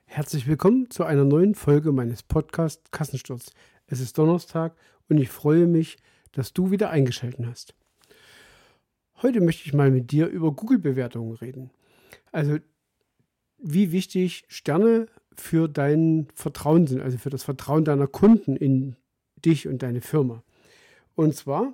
Herzlich willkommen zu einer neuen Folge meines Podcasts Kassensturz. Es ist Donnerstag und ich freue mich, dass du wieder eingeschaltet hast. Heute möchte ich mal mit dir über Google-Bewertungen reden. Also wie wichtig Sterne für dein Vertrauen sind, also für das Vertrauen deiner Kunden in dich und deine Firma. Und zwar,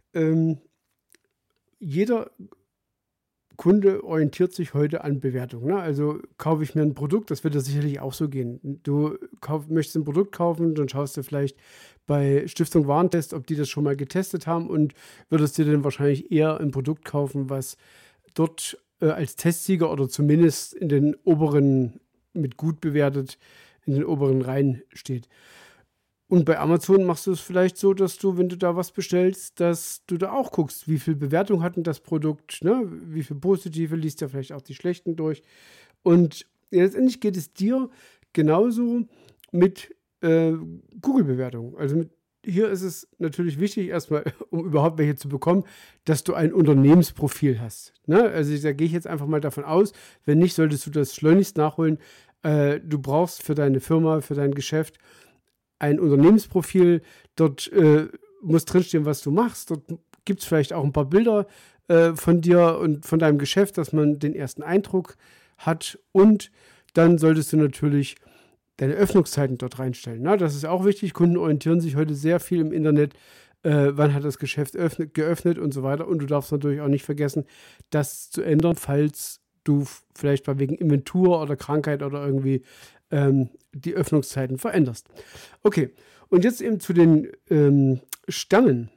jeder Kunde orientiert sich heute an Bewertungen. Ne? Also kaufe ich mir ein Produkt, das wird ja sicherlich auch so gehen. Du möchtest ein Produkt kaufen, dann schaust du vielleicht bei Stiftung Warentest, ob die das schon mal getestet haben und würdest dir dann wahrscheinlich eher ein Produkt kaufen, was dort als Testsieger oder zumindest in den oberen, mit gut bewertet, in den oberen Reihen steht. Und bei Amazon machst du es vielleicht so, dass du, wenn du da was bestellst, dass du da auch guckst, wie viel Bewertung hat denn das Produkt, ne? Wie viel positive, liest ja vielleicht auch die schlechten durch. Und letztendlich geht es dir genauso mit Google-Bewertungen. Also hier ist es natürlich wichtig, erstmal, um überhaupt welche zu bekommen, dass du ein Unternehmensprofil hast. Ne? Also da gehe ich jetzt einfach mal davon aus, wenn nicht, solltest du das schleunigst nachholen. Du brauchst für deine Firma, für dein Geschäft ein Unternehmensprofil, dort muss drinstehen, was du machst. Dort gibt es vielleicht auch ein paar Bilder von dir und von deinem Geschäft, dass man den ersten Eindruck hat. Und dann solltest du natürlich deine Öffnungszeiten dort reinstellen. Na, das ist auch wichtig. Kunden orientieren sich heute sehr viel im Internet. Wann hat das Geschäft geöffnet und so weiter. Und du darfst natürlich auch nicht vergessen, das zu ändern, falls du vielleicht mal wegen Inventur oder Krankheit oder irgendwie die Öffnungszeiten veränderst. Okay, und jetzt eben zu den Sternen.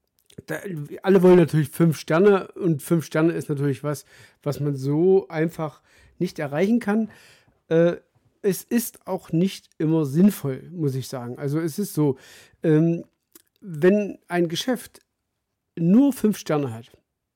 Alle wollen natürlich 5 Sterne und 5 Sterne ist natürlich was man so einfach nicht erreichen kann. Es ist auch nicht immer sinnvoll, muss ich sagen. Also es ist so, wenn ein Geschäft nur 5 Sterne hat,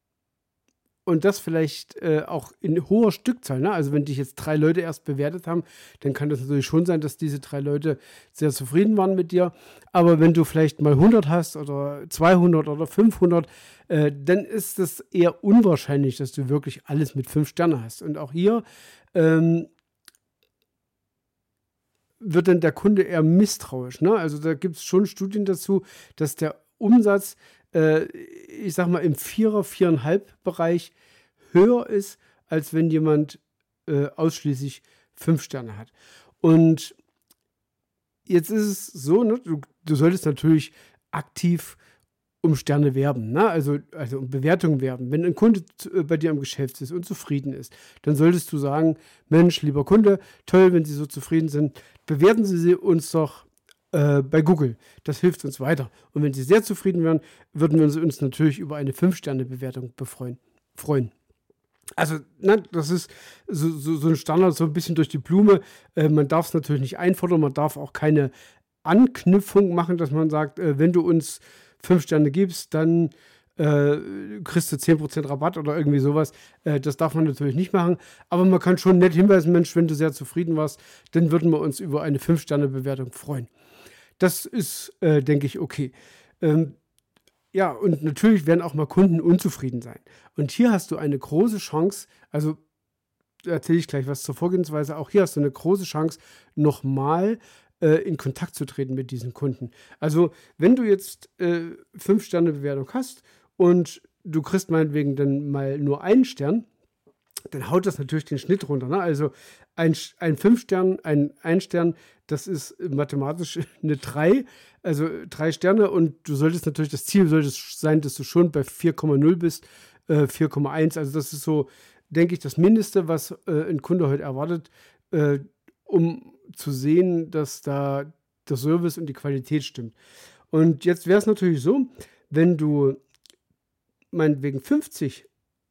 und das vielleicht auch in hoher Stückzahl. Ne? Also wenn dich jetzt 3 Leute erst bewertet haben, dann kann das natürlich schon sein, dass diese 3 Leute sehr zufrieden waren mit dir. Aber wenn du vielleicht mal 100 hast oder 200 oder 500, dann ist es eher unwahrscheinlich, dass du wirklich alles mit 5 Sternen hast. Und auch hier wird dann der Kunde eher misstrauisch. Ne? Also da gibt es schon Studien dazu, dass der Umsatz, ich sag mal, im 4,5 Bereich höher ist, als wenn jemand ausschließlich 5 Sterne hat. Und jetzt ist es so, ne, du solltest natürlich aktiv um Sterne werben, ne? Also um Bewertungen werben. Wenn ein Kunde bei dir im Geschäft ist und zufrieden ist, dann solltest du sagen, Mensch, lieber Kunde, toll, wenn Sie so zufrieden sind, bewerten Sie uns doch bei Google. Das hilft uns weiter. Und wenn Sie sehr zufrieden wären, würden wir uns natürlich über eine 5-Sterne-Bewertung freuen. Also, ne, das ist so ein Standard, so ein bisschen durch die Blume. Man darf es natürlich nicht einfordern, man darf auch keine Anknüpfung machen, dass man sagt, wenn du uns 5 Sterne gibst, dann kriegst du 10% Rabatt oder irgendwie sowas. Das darf man natürlich nicht machen. Aber man kann schon nett hinweisen, Mensch, wenn du sehr zufrieden warst, dann würden wir uns über eine 5-Sterne-Bewertung freuen. Das ist, denke ich, okay. Ja, und natürlich werden auch mal Kunden unzufrieden sein. Und hier hast du eine große Chance, also erzähle ich gleich was zur Vorgehensweise, auch hier hast du eine große Chance, nochmal in Kontakt zu treten mit diesen Kunden. Also wenn du jetzt 5-Sterne-Bewertung hast und du kriegst meinetwegen dann mal nur einen Stern, dann haut das natürlich den Schnitt runter. Ne? Also ein 5-Stern, ein Stern, das ist mathematisch eine 3, also 3 Sterne und du solltest natürlich, das Ziel sollte sein, dass du schon bei 4,0 bist, 4,1, also das ist so, denke ich, das Mindeste, was ein Kunde heute erwartet, um zu sehen, dass da der Service und die Qualität stimmt. Und jetzt wäre es natürlich so, wenn du meinetwegen 50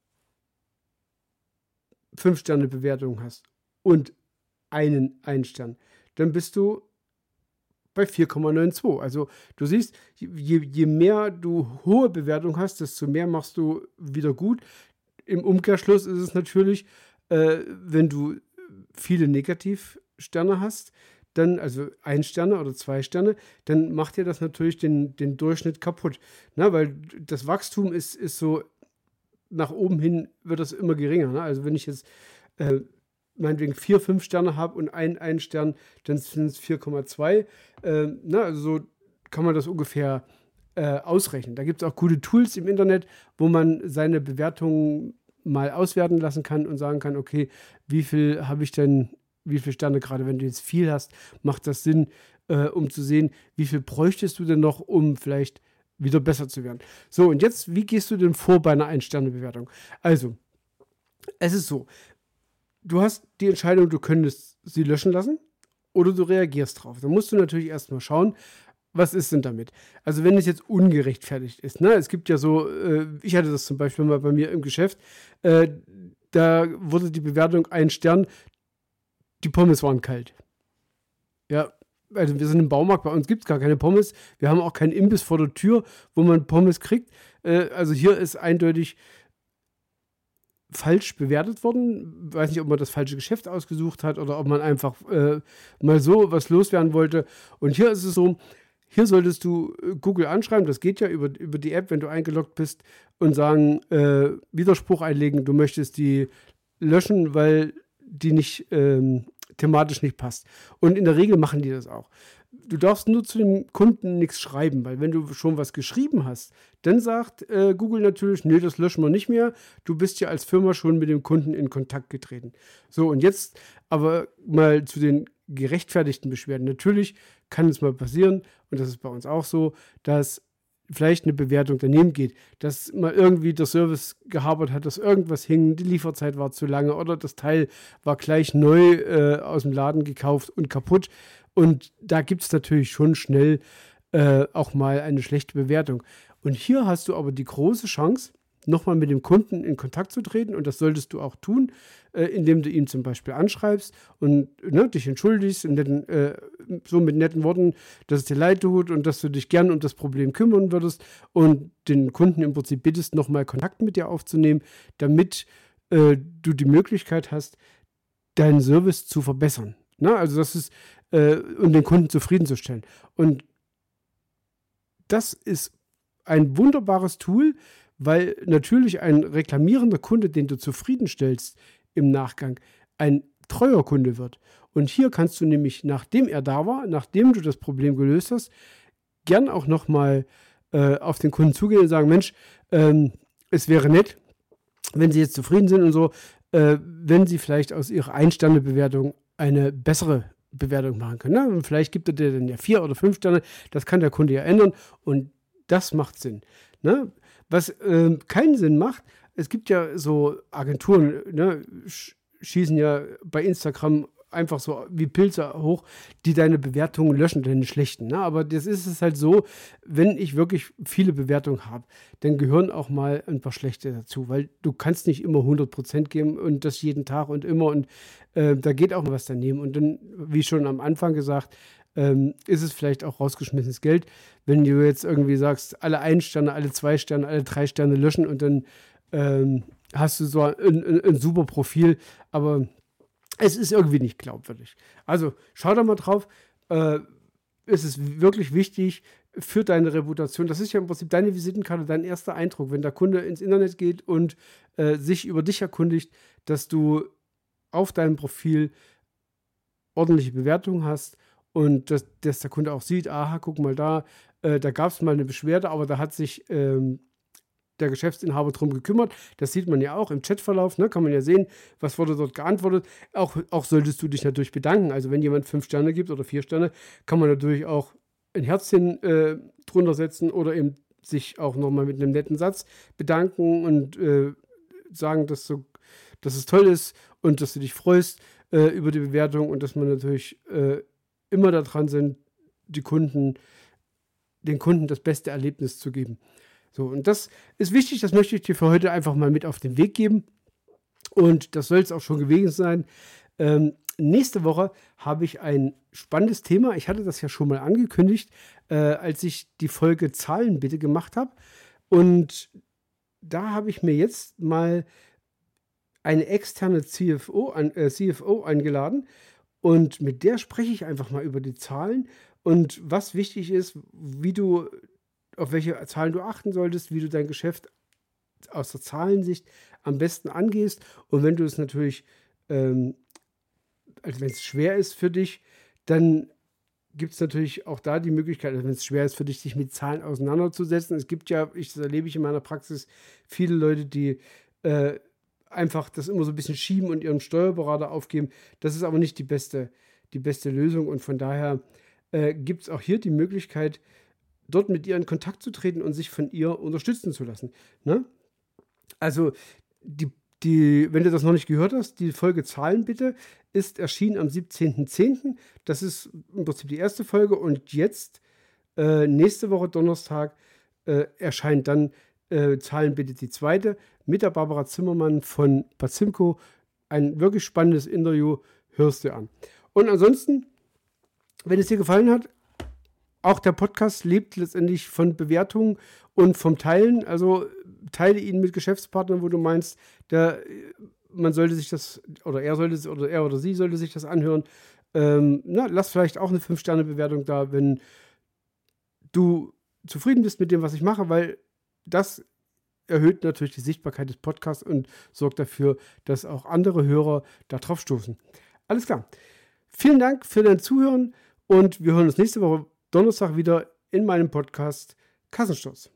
5-Sterne-Bewertungen hast und einen Stern, dann bist du bei 4,92. Also du siehst, je mehr du hohe Bewertung hast, desto mehr machst du wieder gut. Im Umkehrschluss ist es natürlich, wenn du viele Negativsterne hast, dann, also 1 Sterne oder 2 Sterne, dann macht dir das natürlich den Durchschnitt kaputt. Na, weil das Wachstum ist so, nach oben hin wird das immer geringer. Ne? Also wenn ich jetzt meinetwegen 4, 5 Sterne habe und einen Stern, dann sind es 4,2. Also so kann man das ungefähr ausrechnen. Da gibt es auch gute Tools im Internet, wo man seine Bewertungen mal auswerten lassen kann und sagen kann, okay, wie viel habe ich denn, wie viele Sterne, gerade wenn du jetzt viel hast, macht das Sinn, um zu sehen, wie viel bräuchtest du denn noch, um vielleicht wieder besser zu werden. So, und jetzt, wie gehst du denn vor bei einer Ein-Sterne-Bewertung? Also, es ist so, du hast die Entscheidung, du könntest sie löschen lassen oder du reagierst drauf. Da musst du natürlich erstmal schauen, was ist denn damit? Also wenn es jetzt ungerechtfertigt ist, ne? Es gibt ja so, ich hatte das zum Beispiel mal bei mir im Geschäft, da wurde die Bewertung 1 Stern, die Pommes waren kalt. Ja, also wir sind im Baumarkt, bei uns gibt es gar keine Pommes, wir haben auch keinen Imbiss vor der Tür, wo man Pommes kriegt. Also hier ist eindeutig falsch bewertet worden. Weiß nicht, ob man das falsche Geschäft ausgesucht hat oder ob man einfach mal so was loswerden wollte. Und hier ist es so, hier solltest du Google anschreiben, das geht ja über die App, wenn du eingeloggt bist, und sagen, Widerspruch einlegen, du möchtest die löschen, weil die nicht thematisch nicht passt. Und in der Regel machen die das auch. Du darfst nur zu dem Kunden nichts schreiben, weil wenn du schon was geschrieben hast, dann sagt Google natürlich, nee, das löschen wir nicht mehr. Du bist ja als Firma schon mit dem Kunden in Kontakt getreten. So, und jetzt aber mal zu den gerechtfertigten Beschwerden. Natürlich kann es mal passieren, und das ist bei uns auch so, dass vielleicht eine Bewertung daneben geht, dass mal irgendwie der Service gehabert hat, dass irgendwas hing, die Lieferzeit war zu lange oder das Teil war gleich neu aus dem Laden gekauft und kaputt. Und da gibt es natürlich schon schnell auch mal eine schlechte Bewertung. Und hier hast du aber die große Chance, nochmal mit dem Kunden in Kontakt zu treten, und das solltest du auch tun, indem du ihn zum Beispiel anschreibst und dich entschuldigst, so mit netten Worten, dass es dir leid tut und dass du dich gern um das Problem kümmern würdest und den Kunden im Prinzip bittest, nochmal Kontakt mit dir aufzunehmen, damit du die Möglichkeit hast, deinen Service zu verbessern. Also das ist, um den Kunden zufriedenzustellen. Und das ist ein wunderbares Tool, weil natürlich ein reklamierender Kunde, den du zufriedenstellst im Nachgang, ein treuer Kunde wird. Und hier kannst du nämlich, nachdem er da war, nachdem du das Problem gelöst hast, gern auch nochmal auf den Kunden zugehen und sagen, Mensch, es wäre nett, wenn Sie jetzt zufrieden sind und so, wenn Sie vielleicht aus Ihrer Ein-Sterne-Bewertung eine bessere Bewertung machen können. Ne? Und vielleicht gibt er dir dann ja 4 oder 5 Sterne, das kann der Kunde ja ändern, und das macht Sinn. Ne? Was keinen Sinn macht, es gibt ja so Agenturen, schießen ja bei Instagram einfach so wie Pilze hoch, die deine Bewertungen löschen, deine schlechten. Ne? Aber das ist es halt so, wenn ich wirklich viele Bewertungen habe, dann gehören auch mal ein paar schlechte dazu, weil du kannst nicht immer 100% geben und das jeden Tag und immer, und da geht auch mal was daneben. Und dann, wie schon am Anfang gesagt, ist es vielleicht auch rausgeschmissenes Geld, wenn du jetzt irgendwie sagst, alle 1 Sterne, alle 2 Sterne, alle 3 Sterne löschen, und dann hast du so ein super Profil, aber es ist irgendwie nicht glaubwürdig. Also schau da mal drauf. Es ist wirklich wichtig für deine Reputation. Das ist ja im Prinzip deine Visitenkarte, dein erster Eindruck, wenn der Kunde ins Internet geht und sich über dich erkundigt, dass du auf deinem Profil ordentliche Bewertungen hast und dass der Kunde auch sieht, aha, guck mal da gab es mal eine Beschwerde, aber da hat sich der Geschäftsinhaber drum gekümmert. Das sieht man ja auch im Chatverlauf, ne? Kann man ja sehen, was wurde dort geantwortet. Auch solltest du dich natürlich bedanken. Also wenn jemand 5 Sterne gibt oder 4 Sterne, kann man natürlich auch ein Herzchen drunter setzen oder eben sich auch nochmal mit einem netten Satz bedanken und sagen, dass es toll ist und dass du dich freust über die Bewertung, und dass man natürlich immer daran sind, den Kunden das beste Erlebnis zu geben. So, und das ist wichtig, das möchte ich dir für heute einfach mal mit auf den Weg geben. Und das soll es auch schon gewesen sein. Nächste Woche habe ich ein spannendes Thema. Ich hatte das ja schon mal angekündigt, als ich die Folge Zahlen bitte gemacht habe. Und da habe ich mir jetzt mal eine externe CFO eingeladen. Und mit der spreche ich einfach mal über die Zahlen und was wichtig ist, auf welche Zahlen du achten solltest, wie du dein Geschäft aus der Zahlensicht am besten angehst. Und wenn du es natürlich also wenn es schwer ist für dich, dann gibt es natürlich auch da die Möglichkeit, also wenn es schwer ist für dich, sich mit Zahlen auseinanderzusetzen. Es gibt ja, das erlebe ich in meiner Praxis, viele Leute, die einfach das immer so ein bisschen schieben und ihrem Steuerberater aufgeben. Das ist aber nicht die beste Lösung und von daher gibt es auch hier die Möglichkeit, dort mit ihr in Kontakt zu treten und sich von ihr unterstützen zu lassen. Ne? Also wenn du das noch nicht gehört hast, die Folge Zahlen bitte ist erschienen am 17.10. Das ist im Prinzip die erste Folge und jetzt, nächste Woche Donnerstag, erscheint dann Zahlen bitte die zweite mit der Barbara Zimmermann von Bazimco. Ein wirklich spannendes Interview, hörst du an. Und ansonsten, wenn es dir gefallen hat, auch der Podcast lebt letztendlich von Bewertungen und vom Teilen. Also teile ihn mit Geschäftspartnern, wo du meinst, man sollte sich das, oder er oder sie sollte sich das anhören. Lass vielleicht auch eine 5-Sterne-Bewertung da, wenn du zufrieden bist mit dem, was ich mache, weil das erhöht natürlich die Sichtbarkeit des Podcasts und sorgt dafür, dass auch andere Hörer da drauf stoßen. Alles klar. Vielen Dank für dein Zuhören und wir hören uns nächste Woche Donnerstag wieder in meinem Podcast Kassenstoß.